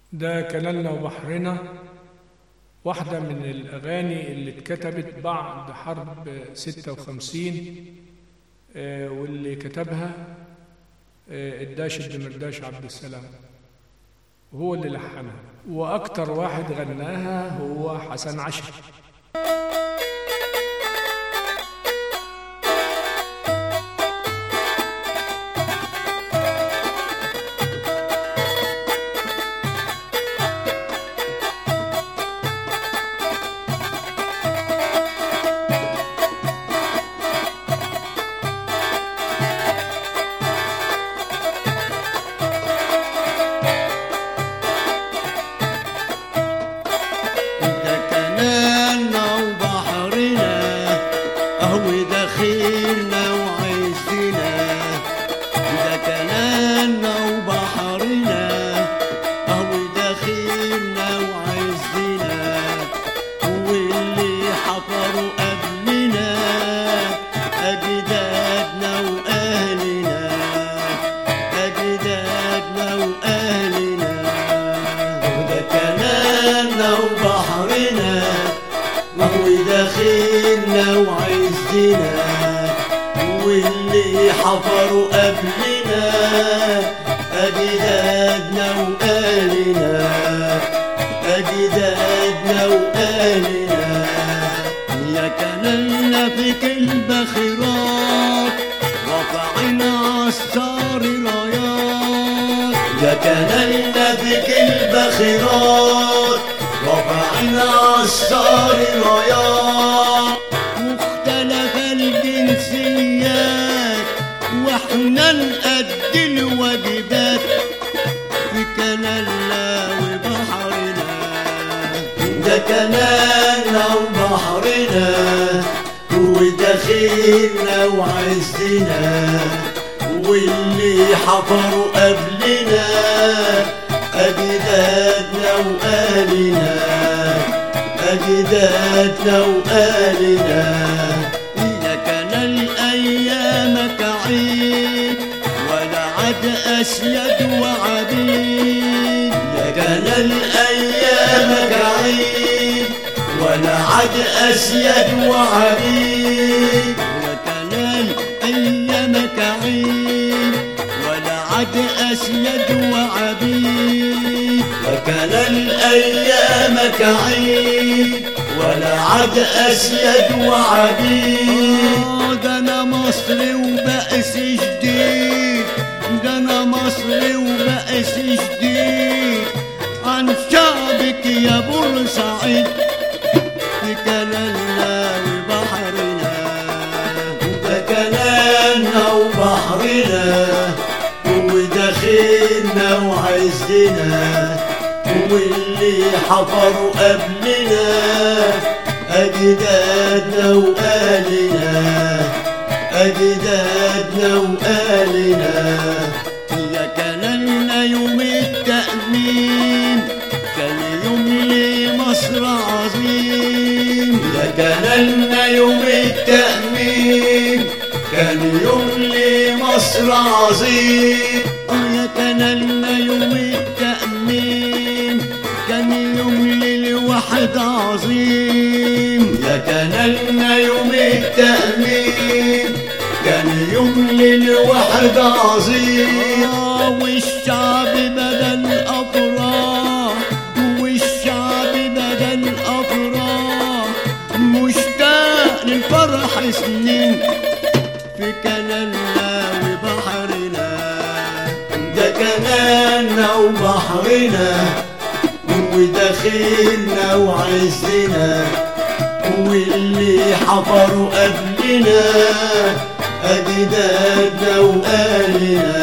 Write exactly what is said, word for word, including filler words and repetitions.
ده كلالنا وبحرنا، واحدة من الأغاني اللي اتكتبت بعد حرب ستة وخمسين، آه، واللي كتبها آه، الداشد دمرداش عبد السلام، وهو اللي لحنها، وأكتر واحد غناها هو حسن عشري. دخيلنا وعزنا، ده كلامنا وبحرنا، اهو دخيلنا وعزنا، واللي حفروا قبلنا اجدادنا واهلنا، اجدادنا واهلنا، وده كلامنا وبحرنا، اهو دخيلنا وعزنا، واللي حفروا قبلنا أجدادنا وأهلنا، أجدادنا وأهلنا، يا كلالنا في كل بخيرات رفعنا عالثار رايات، يا كلالنا في كل بخيرات رفعنا عالثار رايات، مختلف الجنسيات واحنا نأدي الواجبات في كلالنا وبحرنا، ده كلالنا وبحرنا، ودخيلنا وعزنا، واللي حفروا قبلنا أجدادنا وأهلنا، أجدادنا وأهلنا، يا كلال أيامك عيد ولا عاد أسياد وعبيد، يا كلال أيامك عيد ولا عاد أسياد وعبيد، يا كلال أيامك عيد ولا عاد أسياد وعبيد، يا كلال أيامك عيد ولا عاد أسياد وعبيد، ده أنا مصري وبأس جديد، ده أنا مصري وبأس جديد عن شعبك يا بورسعيد في كلالنا وبحرنا، ده كلالنا وبحرنا، ودخيلنا وعزنا، واللي حفروا قبلنا أجدادنا وأهلنا، أجدادنا وأهلنا، يا كلالنا يوم التأمين كان يوم لمصر عظيم، يا كلالنا يوم التأمين كان يوم لمصر عظيم، يا كلالنا يوم التأمين كان يوم للوحد عظيم، يا كلالنا يوم التأمين كان يوم للوحد عظيم، والشعب بدل أفراح، والشعب بدل أفراح، مشتاق للفرح سنين في كلالنا وبحرنا، ده كلالنا وبحرنا، ودخيلنا وعزنا، واللي حفروا قبلنا أجدادنا وأهلنا،